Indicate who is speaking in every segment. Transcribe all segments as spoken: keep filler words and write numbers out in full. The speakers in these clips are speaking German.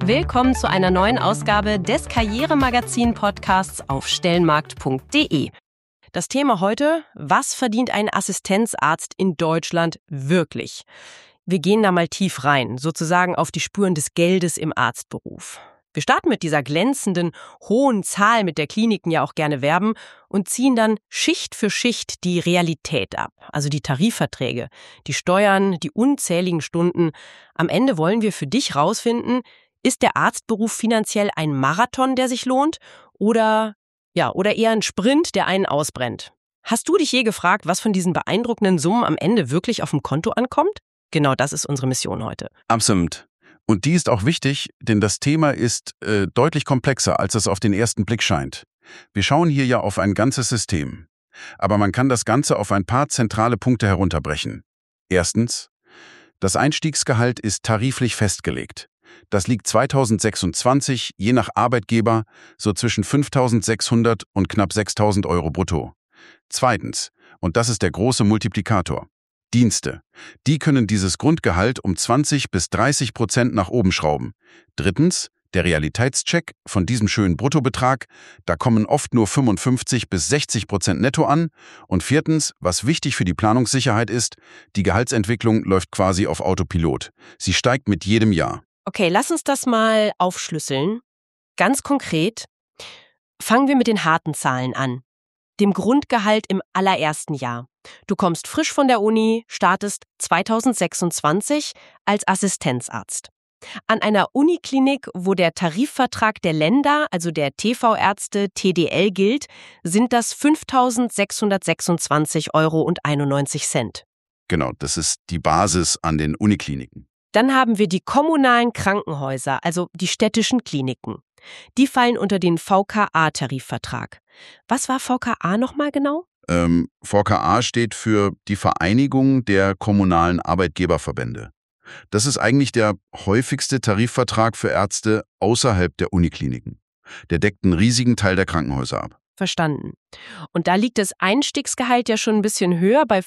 Speaker 1: Willkommen zu einer neuen Ausgabe des Karrieremagazin-Podcasts auf stellenmarkt punkt de. Das Thema heute: Was verdient ein Assistenzarzt in Deutschland wirklich? Wir gehen da mal tief rein, sozusagen auf die Spuren des Geldes im Arztberuf. Wir starten mit dieser glänzenden, hohen Zahl, mit der Kliniken ja auch gerne werben, und ziehen dann Schicht für Schicht die Realität ab, also die Tarifverträge, die Steuern, die unzähligen Stunden. Am Ende wollen wir für dich rausfinden: Ist der Arztberuf finanziell ein Marathon, der sich lohnt, oder, ja, oder eher ein Sprint, der einen ausbrennt? Hast du dich je gefragt, was von diesen beeindruckenden Summen am Ende wirklich auf dem Konto ankommt? Genau das ist unsere Mission heute.
Speaker 2: Absolut. Und die ist auch wichtig, denn das Thema ist äh, deutlich komplexer, als es auf den ersten Blick scheint. Wir schauen hier ja auf ein ganzes System. Aber man kann das Ganze auf ein paar zentrale Punkte herunterbrechen. Erstens: Das Einstiegsgehalt ist tariflich festgelegt. Das liegt zweitausendsechsundzwanzig, je nach Arbeitgeber, so zwischen fünftausendsechshundert und knapp sechstausend Euro brutto. Zweitens, und das ist der große Multiplikator: Dienste. Die können dieses Grundgehalt um zwanzig bis dreißig Prozent nach oben schrauben. Drittens, der Realitätscheck von diesem schönen Bruttobetrag. Da kommen oft nur fünfundfünfzig bis sechzig Prozent netto an. Und viertens, was wichtig für die Planungssicherheit ist: Die Gehaltsentwicklung läuft quasi auf Autopilot. Sie steigt mit jedem Jahr.
Speaker 1: Okay, lass uns das mal aufschlüsseln. Ganz konkret, fangen wir mit den harten Zahlen an. Dem Grundgehalt im allerersten Jahr. Du kommst frisch von der Uni, startest zweitausendsechsundzwanzig als Assistenzarzt. An einer Uniklinik, wo der Tarifvertrag der Länder, also der T V-Ärzte, T D L, gilt, sind das fünftausendsechshundertsechsundzwanzig Euro und einundneunzig Cent.
Speaker 2: Genau, das ist die Basis an den Unikliniken.
Speaker 1: Dann haben wir die kommunalen Krankenhäuser, also die städtischen Kliniken. Die fallen unter den V K A-Tarifvertrag. Was war V K A nochmal genau?
Speaker 2: Ähm, V K A steht für die Vereinigung der kommunalen Arbeitgeberverbände. Das ist eigentlich der häufigste Tarifvertrag für Ärzte außerhalb der Unikliniken. Der deckt einen riesigen Teil der Krankenhäuser ab.
Speaker 1: Verstanden. Und da liegt das Einstiegsgehalt ja schon ein bisschen höher, bei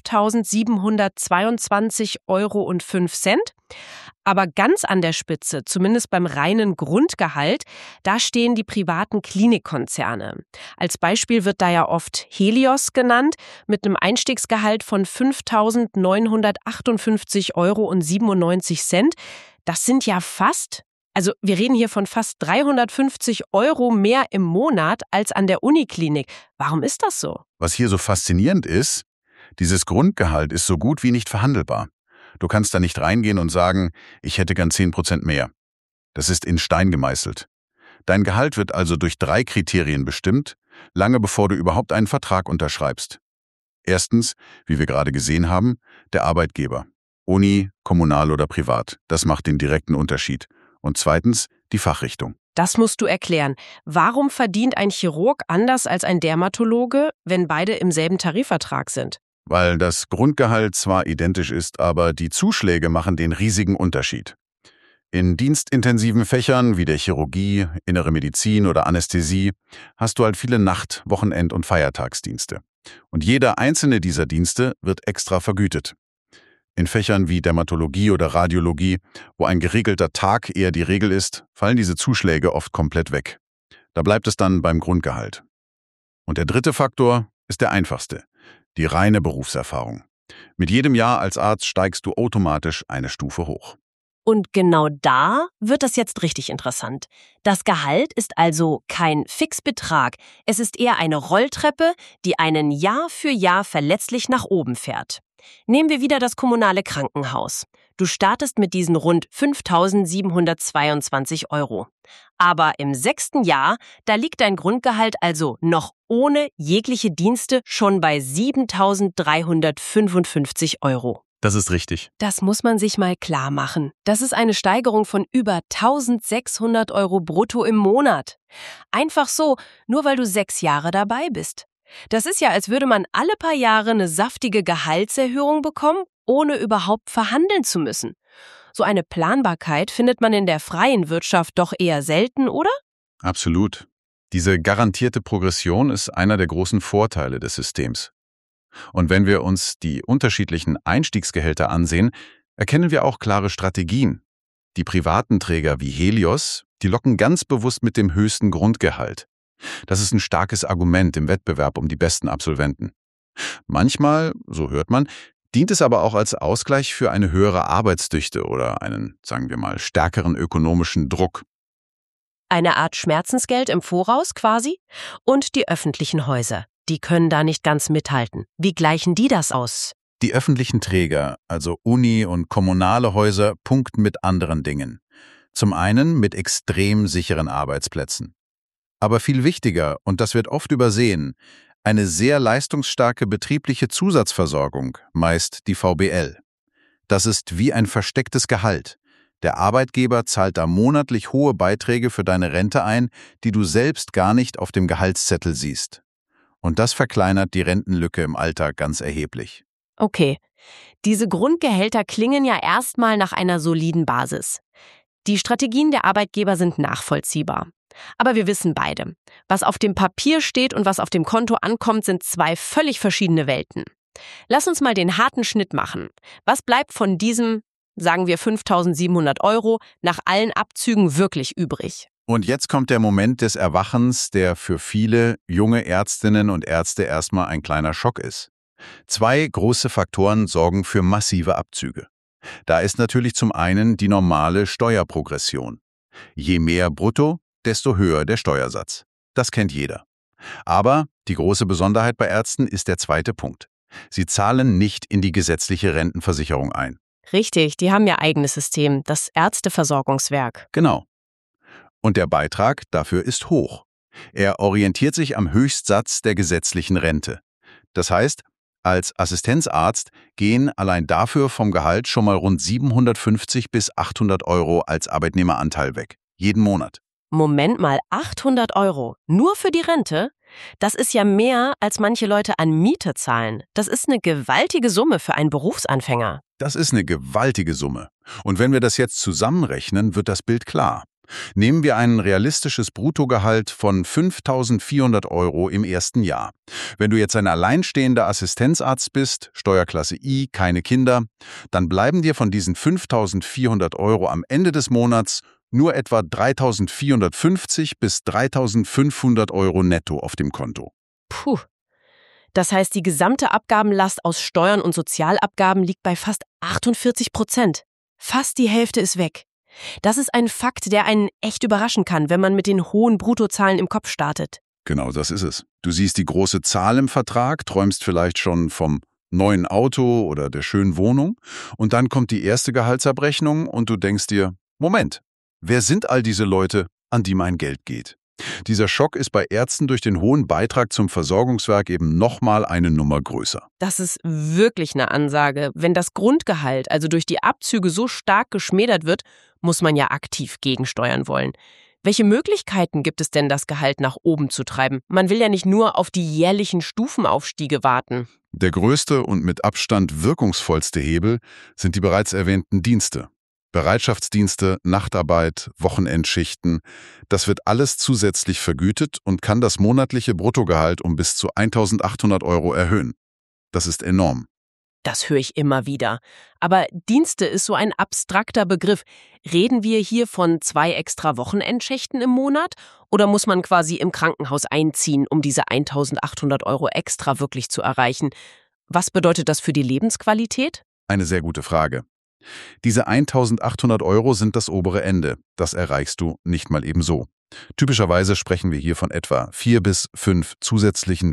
Speaker 1: fünftausendsiebenhundertzweiundzwanzig Euro und fünf Cent. Aber ganz an der Spitze, zumindest beim reinen Grundgehalt, da stehen die privaten Klinikkonzerne. Als Beispiel wird da ja oft Helios genannt, mit einem Einstiegsgehalt von fünftausendneunhundertachtundfünfzig Euro und siebenundneunzig Cent. Das sind ja fast, also wir reden hier von fast dreihundertfünfzig Euro mehr im Monat als an der Uniklinik. Warum ist das so?
Speaker 2: Was hier so faszinierend ist: Dieses Grundgehalt ist so gut wie nicht verhandelbar. Du kannst da nicht reingehen und sagen, ich hätte gern zehn Prozent mehr. Das ist in Stein gemeißelt. Dein Gehalt wird also durch drei Kriterien bestimmt, lange bevor du überhaupt einen Vertrag unterschreibst. Erstens, wie wir gerade gesehen haben, der Arbeitgeber. Uni, kommunal oder privat. Das macht den direkten Unterschied. Und zweitens, die Fachrichtung.
Speaker 1: Das musst du erklären. Warum verdient ein Chirurg anders als ein Dermatologe, wenn beide im selben Tarifvertrag sind?
Speaker 2: Weil das Grundgehalt zwar identisch ist, aber die Zuschläge machen den riesigen Unterschied. In dienstintensiven Fächern wie der Chirurgie, Innere Medizin oder Anästhesie hast du halt viele Nacht-, Wochenend- und Feiertagsdienste. Und jeder einzelne dieser Dienste wird extra vergütet. In Fächern wie Dermatologie oder Radiologie, wo ein geregelter Tag eher die Regel ist, fallen diese Zuschläge oft komplett weg. Da bleibt es dann beim Grundgehalt. Und der dritte Faktor ist der einfachste: Die reine Berufserfahrung. Mit jedem Jahr als Arzt steigst du automatisch eine Stufe hoch.
Speaker 1: Und genau da wird das jetzt richtig interessant. Das Gehalt ist also kein Fixbetrag. Es ist eher eine Rolltreppe, die einen Jahr für Jahr verlässlich nach oben fährt. Nehmen wir wieder das kommunale Krankenhaus. Du startest mit diesen rund fünftausendsiebenhundertzweiundzwanzig Euro. Aber im sechsten Jahr, da liegt dein Grundgehalt also noch ohne jegliche Dienste schon bei siebentausenddreihundertfünfundfünfzig Euro.
Speaker 2: Das ist richtig.
Speaker 1: Das muss man sich mal klar machen. Das ist eine Steigerung von über eintausendsechshundert Euro brutto im Monat. Einfach so, nur weil du sechs Jahre dabei bist. Das ist ja, als würde man alle paar Jahre eine saftige Gehaltserhöhung bekommen, ohne überhaupt verhandeln zu müssen. So eine Planbarkeit findet man in der freien Wirtschaft doch eher selten, oder?
Speaker 2: Absolut. Diese garantierte Progression ist einer der großen Vorteile des Systems. Und wenn wir uns die unterschiedlichen Einstiegsgehälter ansehen, erkennen wir auch klare Strategien. Die privaten Träger wie Helios, die locken ganz bewusst mit dem höchsten Grundgehalt. Das ist ein starkes Argument im Wettbewerb um die besten Absolventen. Manchmal, so hört man, dient es aber auch als Ausgleich für eine höhere Arbeitsdichte oder einen, sagen wir mal, stärkeren ökonomischen Druck.
Speaker 1: Eine Art Schmerzensgeld im Voraus quasi? Und die öffentlichen Häuser, die können da nicht ganz mithalten. Wie gleichen die das aus?
Speaker 2: Die öffentlichen Träger, also Uni und kommunale Häuser, punkten mit anderen Dingen. Zum einen mit extrem sicheren Arbeitsplätzen. Aber viel wichtiger, und das wird oft übersehen, eine sehr leistungsstarke betriebliche Zusatzversorgung, meist die V B L. Das ist wie ein verstecktes Gehalt. Der Arbeitgeber zahlt da monatlich hohe Beiträge für deine Rente ein, die du selbst gar nicht auf dem Gehaltszettel siehst. Und das verkleinert die Rentenlücke im Alter ganz erheblich.
Speaker 1: Okay, diese Grundgehälter klingen ja erstmal nach einer soliden Basis. Die Strategien der Arbeitgeber sind nachvollziehbar. Aber wir wissen beide, was auf dem Papier steht und was auf dem Konto ankommt, sind zwei völlig verschiedene Welten. Lass uns mal den harten Schnitt machen. Was bleibt von diesem, sagen wir fünftausendsiebenhundert Euro, nach allen Abzügen wirklich übrig?
Speaker 2: Und jetzt kommt der Moment des Erwachens, der für viele junge Ärztinnen und Ärzte erstmal ein kleiner Schock ist. Zwei große Faktoren sorgen für massive Abzüge. Da ist natürlich zum einen die normale Steuerprogression. Je mehr brutto, desto höher der Steuersatz. Das kennt jeder. Aber die große Besonderheit bei Ärzten ist der zweite Punkt. Sie zahlen nicht in die gesetzliche Rentenversicherung ein.
Speaker 1: Richtig, die haben ihr eigenes System, das Ärzteversorgungswerk.
Speaker 2: Genau. Und der Beitrag dafür ist hoch. Er orientiert sich am Höchstsatz der gesetzlichen Rente. Das heißt, als Assistenzarzt gehen allein dafür vom Gehalt schon mal rund siebenhundertfünfzig bis achthundert Euro als Arbeitnehmeranteil weg. Jeden Monat.
Speaker 1: Moment mal, achthundert Euro, nur für die Rente? Das ist ja mehr, als manche Leute an Miete zahlen. Das ist eine gewaltige Summe für einen Berufsanfänger.
Speaker 2: Das ist eine gewaltige Summe. Und wenn wir das jetzt zusammenrechnen, wird das Bild klar. Nehmen wir ein realistisches Bruttogehalt von fünftausendvierhundert Euro im ersten Jahr. Wenn du jetzt ein alleinstehender Assistenzarzt bist, Steuerklasse I, keine Kinder, dann bleiben dir von diesen fünftausendvierhundert Euro am Ende des Monats nur etwa dreitausendvierhundertfünfzig bis dreitausendfünfhundert Euro netto auf dem Konto.
Speaker 1: Puh. Das heißt, die gesamte Abgabenlast aus Steuern und Sozialabgaben liegt bei fast achtundvierzig Prozent. Fast die Hälfte ist weg. Das ist ein Fakt, der einen echt überraschen kann, wenn man mit den hohen Bruttozahlen im Kopf startet.
Speaker 2: Genau, das ist es. Du siehst die große Zahl im Vertrag, träumst vielleicht schon vom neuen Auto oder der schönen Wohnung und dann kommt die erste Gehaltsabrechnung und du denkst dir, Moment, wer sind all diese Leute, an die mein Geld geht? Dieser Schock ist bei Ärzten durch den hohen Beitrag zum Versorgungswerk eben nochmal eine Nummer größer.
Speaker 1: Das ist wirklich eine Ansage. Wenn das Grundgehalt also durch die Abzüge so stark geschmälert wird, muss man ja aktiv gegensteuern wollen. Welche Möglichkeiten gibt es denn, das Gehalt nach oben zu treiben? Man will ja nicht nur auf die jährlichen Stufenaufstiege warten.
Speaker 2: Der größte und mit Abstand wirkungsvollste Hebel sind die bereits erwähnten Dienste. Bereitschaftsdienste, Nachtarbeit, Wochenendschichten, das wird alles zusätzlich vergütet und kann das monatliche Bruttogehalt um bis zu eintausendachthundert Euro erhöhen. Das ist enorm.
Speaker 1: Das höre ich immer wieder. Aber Dienste ist so ein abstrakter Begriff. Reden wir hier von zwei extra Wochenendschichten im Monat? Oder muss man quasi im Krankenhaus einziehen, um diese eintausendachthundert Euro extra wirklich zu erreichen? Was bedeutet das für die Lebensqualität?
Speaker 2: Eine sehr gute Frage. Diese eintausendachthundert Euro sind das obere Ende. Das erreichst du nicht mal eben so. Typischerweise sprechen wir hier von etwa vier bis fünf zusätzlichen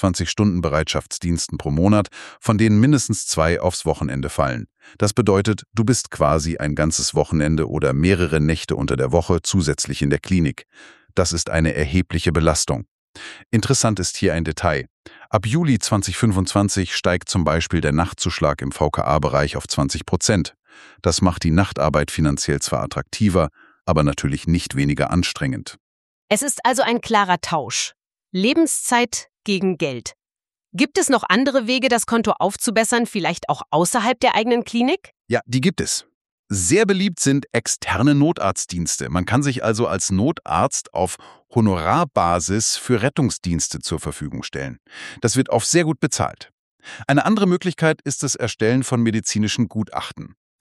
Speaker 2: vierundzwanzig-Stunden-Bereitschaftsdiensten pro Monat, von denen mindestens zwei aufs Wochenende fallen. Das bedeutet, du bist quasi ein ganzes Wochenende oder mehrere Nächte unter der Woche zusätzlich in der Klinik. Das ist eine erhebliche Belastung. Interessant ist hier ein Detail. Ab Juli zweitausendfünfundzwanzig steigt zum Beispiel der Nachtzuschlag im V K A-Bereich auf zwanzig Prozent. Das macht die Nachtarbeit finanziell zwar attraktiver, aber natürlich nicht weniger anstrengend.
Speaker 1: Es ist also ein klarer Tausch. Lebenszeit gegen Geld. Gibt es noch andere Wege, das Konto aufzubessern, vielleicht auch außerhalb der eigenen Klinik?
Speaker 2: Ja, die gibt es. Sehr beliebt sind externe Notarztdienste. Man kann sich also als Notarzt auf Honorarbasis für Rettungsdienste zur Verfügung stellen. Das wird oft sehr gut bezahlt. Eine andere Möglichkeit ist das Erstellen von medizinischen Gutachten.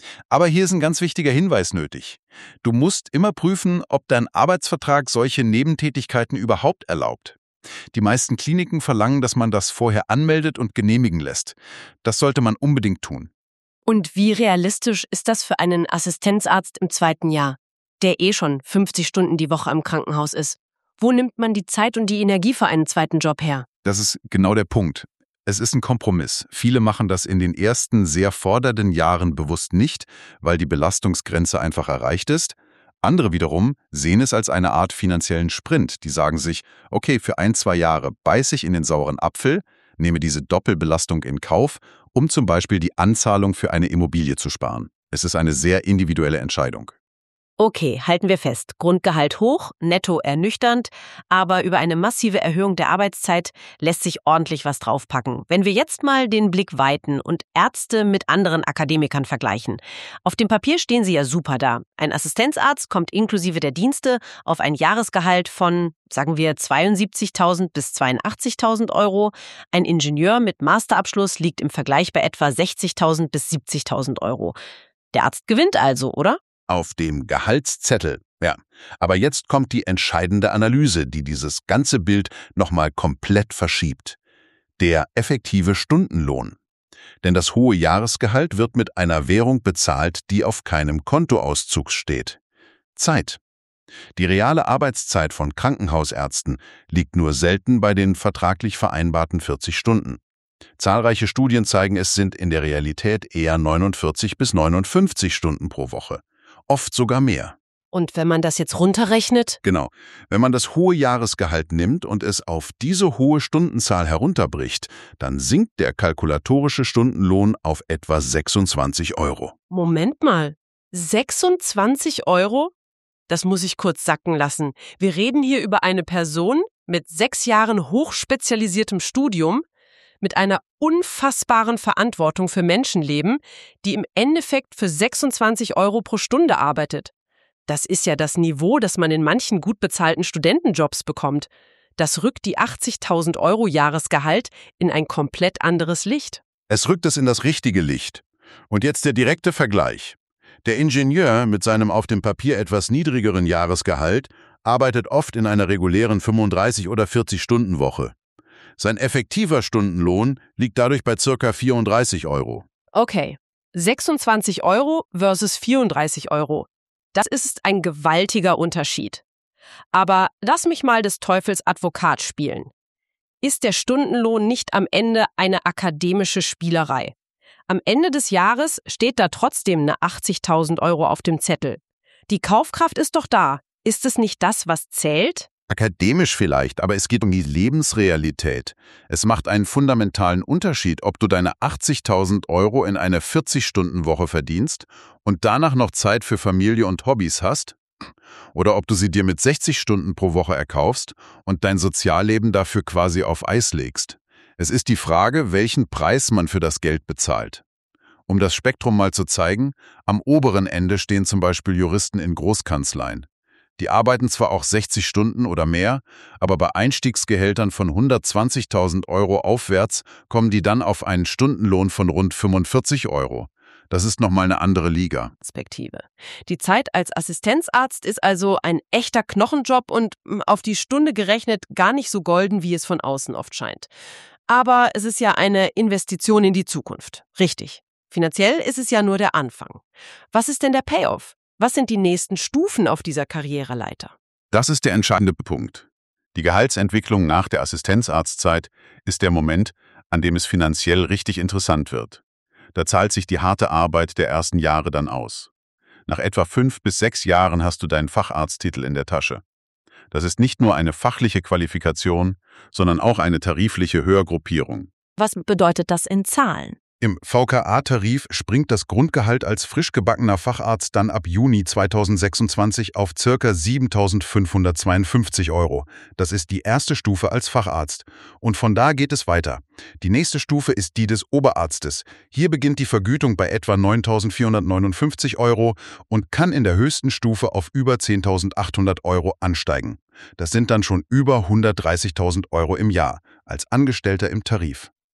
Speaker 2: Aber hier ist ein ganz wichtiger Hinweis nötig. Du musst immer prüfen, ob dein Arbeitsvertrag solche Nebentätigkeiten überhaupt erlaubt. Die meisten Kliniken verlangen, dass man das vorher anmeldet und genehmigen lässt. Das sollte man unbedingt tun.
Speaker 1: Und wie realistisch ist das für einen Assistenzarzt im zweiten Jahr, der eh schon fünfzig Stunden die Woche im Krankenhaus ist? Wo nimmt man die Zeit und die Energie für einen zweiten Job her?
Speaker 2: Das ist genau der Punkt. Es ist ein Kompromiss. Viele machen das in den ersten sehr fordernden Jahren bewusst nicht, weil die Belastungsgrenze einfach erreicht ist. Andere wiederum sehen es als eine Art finanziellen Sprint. Die sagen sich, okay, für ein, zwei Jahre beiße ich in den sauren Apfel, nehme diese Doppelbelastung in Kauf, um zum Beispiel die Anzahlung für eine Immobilie zu sparen. Es ist eine sehr individuelle Entscheidung.
Speaker 1: Okay, halten wir fest. Grundgehalt hoch, netto ernüchternd, aber über eine massive Erhöhung der Arbeitszeit lässt sich ordentlich was draufpacken. Wenn wir jetzt mal den Blick weiten und Ärzte mit anderen Akademikern vergleichen. Auf dem Papier stehen sie ja super da. Ein Assistenzarzt kommt inklusive der Dienste auf ein Jahresgehalt von, sagen wir, zweiundsiebzigtausend bis zweiundachtzigtausend Euro. Ein Ingenieur mit Masterabschluss liegt im Vergleich bei etwa sechzigtausend bis siebzigtausend Euro. Der Arzt gewinnt also, oder?
Speaker 2: Auf dem Gehaltszettel, ja. Aber jetzt kommt die entscheidende Analyse, die dieses ganze Bild nochmal komplett verschiebt. Der effektive Stundenlohn. Denn das hohe Jahresgehalt wird mit einer Währung bezahlt, die auf keinem Kontoauszug steht. Zeit. Die reale Arbeitszeit von Krankenhausärzten liegt nur selten bei den vertraglich vereinbarten vierzig Stunden. Zahlreiche Studien zeigen, es sind in der Realität eher neunundvierzig bis neunundfünfzig Stunden pro Woche. Oft sogar mehr.
Speaker 1: Und wenn man das jetzt runterrechnet?
Speaker 2: Genau. Wenn man das hohe Jahresgehalt nimmt und es auf diese hohe Stundenzahl herunterbricht, dann sinkt der kalkulatorische Stundenlohn auf etwa sechsundzwanzig Euro.
Speaker 1: Moment mal. sechsundzwanzig Euro? Das muss ich kurz sacken lassen. Wir reden hier über eine Person mit sechs Jahren hochspezialisiertem Studium, mit einer unfassbaren Verantwortung für Menschenleben, die im Endeffekt für sechsundzwanzig Euro pro Stunde arbeitet. Das ist ja das Niveau, das man in manchen gut bezahlten Studentenjobs bekommt. Das rückt die achtzigtausend Euro Jahresgehalt in ein komplett anderes Licht.
Speaker 2: Es rückt es in das richtige Licht. Und jetzt der direkte Vergleich. Der Ingenieur mit seinem auf dem Papier etwas niedrigeren Jahresgehalt arbeitet oft in einer regulären fünfunddreißig- oder vierzig-Stunden-Woche. Sein effektiver Stundenlohn liegt dadurch bei ca. vierunddreißig Euro.
Speaker 1: Okay, sechsundzwanzig Euro versus vierunddreißig Euro. Das ist ein gewaltiger Unterschied. Aber lass mich mal des Teufels Advokat spielen. Ist der Stundenlohn nicht am Ende eine akademische Spielerei? Am Ende des Jahres steht da trotzdem eine achtzigtausend Euro auf dem Zettel. Die Kaufkraft ist doch da. Ist es nicht das, was zählt?
Speaker 2: Akademisch vielleicht, aber es geht um die Lebensrealität. Es macht einen fundamentalen Unterschied, ob du deine achtzigtausend Euro in eine vierzig-Stunden-Woche verdienst und danach noch Zeit für Familie und Hobbys hast, oder ob du sie dir mit sechzig Stunden pro Woche erkaufst und dein Sozialleben dafür quasi auf Eis legst. Es ist die Frage, welchen Preis man für das Geld bezahlt. Um das Spektrum mal zu zeigen, am oberen Ende stehen zum Beispiel Juristen in Großkanzleien. Die arbeiten zwar auch sechzig Stunden oder mehr, aber bei Einstiegsgehältern von hundertzwanzigtausend Euro aufwärts kommen die dann auf einen Stundenlohn von rund fünfundvierzig Euro. Das ist nochmal eine andere Liga.
Speaker 1: Perspektive. Die Zeit als Assistenzarzt ist also ein echter Knochenjob und auf die Stunde gerechnet gar nicht so golden, wie es von außen oft scheint. Aber es ist ja eine Investition in die Zukunft. Richtig. Finanziell ist es ja nur der Anfang. Was ist denn der Payoff? Was sind die nächsten Stufen auf dieser Karriereleiter?
Speaker 2: Das ist der entscheidende Punkt. Die Gehaltsentwicklung nach der Assistenzarztzeit ist der Moment, an dem es finanziell richtig interessant wird. Da zahlt sich die harte Arbeit der ersten Jahre dann aus. Nach etwa fünf bis sechs Jahren hast du deinen Facharzttitel in der Tasche. Das ist nicht nur eine fachliche Qualifikation, sondern auch eine tarifliche Höhergruppierung.
Speaker 1: Was bedeutet das in Zahlen?
Speaker 2: Im V K A-Tarif springt das Grundgehalt als frisch gebackener Facharzt dann ab Juni zweitausendsechsundzwanzig auf ca. siebentausendfünfhundertzweiundfünfzig Euro. Das ist die erste Stufe als Facharzt. Und von da geht es weiter. Die nächste Stufe ist die des Oberarztes. Hier beginnt die Vergütung bei etwa neuntausendvierhundertneunundfünfzig Euro und kann in der höchsten Stufe auf über zehntausendachthundert Euro ansteigen. Das sind dann schon über hundertdreißigtausend Euro im Jahr, als Angestellter im Tarif.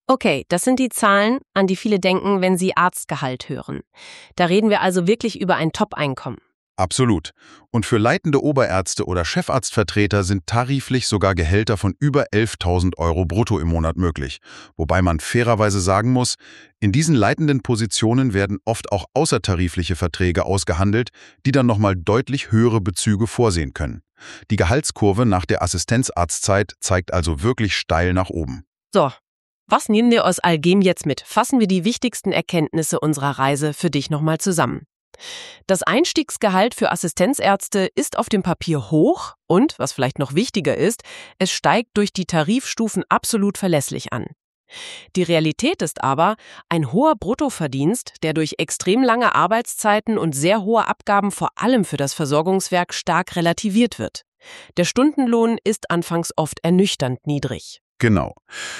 Speaker 1: Okay, das sind die Zahlen, an die viele denken, wenn sie Arztgehalt hören. Da reden wir also wirklich über ein Top-Einkommen.
Speaker 2: Absolut. Und für leitende Oberärzte oder Chefarztvertreter sind tariflich sogar Gehälter von über elftausend Euro brutto im Monat möglich. Wobei man fairerweise sagen muss, in diesen leitenden Positionen werden oft auch außertarifliche Verträge ausgehandelt, die dann nochmal deutlich höhere Bezüge vorsehen können. Die Gehaltskurve nach der Assistenzarztzeit zeigt also wirklich steil nach oben.
Speaker 1: So, was nehmen wir aus all dem jetzt mit? Fassen wir die wichtigsten Erkenntnisse unserer Reise für dich nochmal zusammen. Das Einstiegsgehalt für Assistenzärzte ist auf dem Papier hoch und, was vielleicht noch wichtiger ist, es steigt durch die Tarifstufen absolut verlässlich an. Die Realität ist aber ein hoher Bruttoverdienst, der durch extrem lange Arbeitszeiten und sehr hohe Abgaben vor allem für das Versorgungswerk stark relativiert wird. Der Stundenlohn ist anfangs oft ernüchternd niedrig.
Speaker 2: Genau.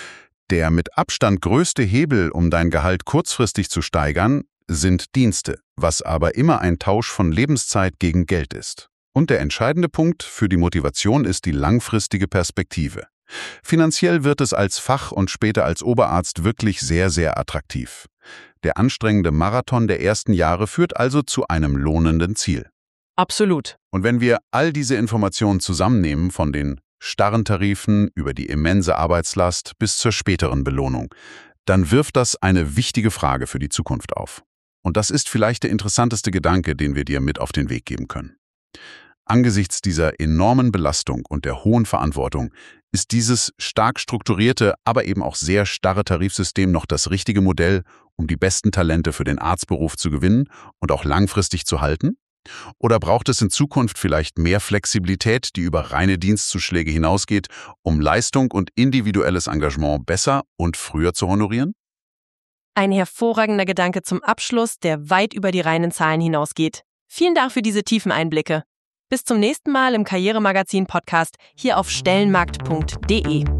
Speaker 2: Der mit Abstand größte Hebel, um dein Gehalt kurzfristig zu steigern, sind Dienste, was aber immer ein Tausch von Lebenszeit gegen Geld ist. Und der entscheidende Punkt für die Motivation ist die langfristige Perspektive. Finanziell wird es als Fach- und später als Oberarzt wirklich sehr, sehr attraktiv. Der anstrengende Marathon der ersten Jahre führt also zu einem lohnenden Ziel.
Speaker 1: Absolut.
Speaker 2: Und wenn wir all diese Informationen zusammennehmen, von den starren Tarifen über die immense Arbeitslast bis zur späteren Belohnung, dann wirft das eine wichtige Frage für die Zukunft auf. Und das ist vielleicht der interessanteste Gedanke, den wir dir mit auf den Weg geben können. Angesichts dieser enormen Belastung und der hohen Verantwortung ist dieses stark strukturierte, aber eben auch sehr starre Tarifsystem noch das richtige Modell, um die besten Talente für den Arztberuf zu gewinnen und auch langfristig zu halten? Oder braucht es in Zukunft vielleicht mehr Flexibilität, die über reine Dienstzuschläge hinausgeht, um Leistung und individuelles Engagement besser und früher zu honorieren?
Speaker 1: Ein hervorragender Gedanke zum Abschluss, der weit über die reinen Zahlen hinausgeht. Vielen Dank für diese tiefen Einblicke. Bis zum nächsten Mal im Karrieremagazin-Podcast hier auf stellenmarkt punkt de.